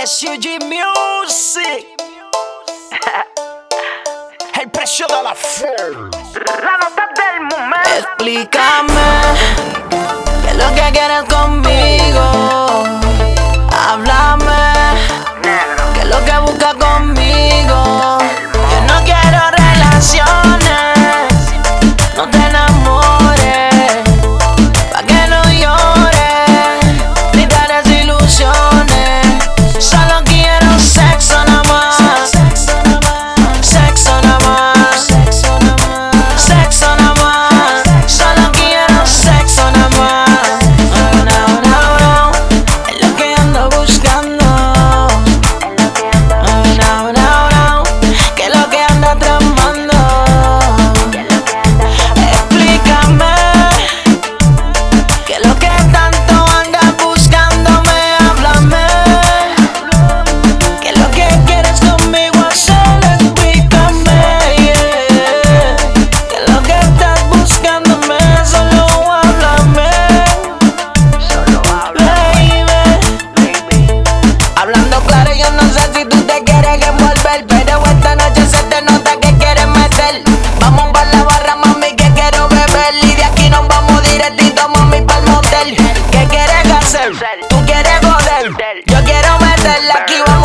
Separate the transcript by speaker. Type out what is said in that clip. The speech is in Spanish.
Speaker 1: SUG Music. El precio de la flor.
Speaker 2: La nota del momento.
Speaker 3: Explícame qué es lo que quieres conmigo. Háblame, qué es lo que buscas conmigo. Yo no quiero relaciones, no te enamores, pa' que no llores, ni te desilusiones. Solo quiero sexo nada más, sexo nada más, sexo nada más. Solo quiero sexo nada más. No, no, no, es lo que ando buscando. No, no, no, que es lo que anda tramando. Explícame qué es lo que tanto andas buscándome. Háblame, qué es lo que quieres conmigo hacer. Explícame, yeah. Qué es lo que estás buscándome. Solo háblame, baby. Hablando claro, yo no sé si tú te quieres envolver, pero esta noche se te nota que quieres meter. Vamos pa' la barra, mami, que quiero beber, y de aquí nos vamos directito, mami, pa'l motel. ¿Qué quieres hacer? Tú quieres joder, yo quiero meterla aquí.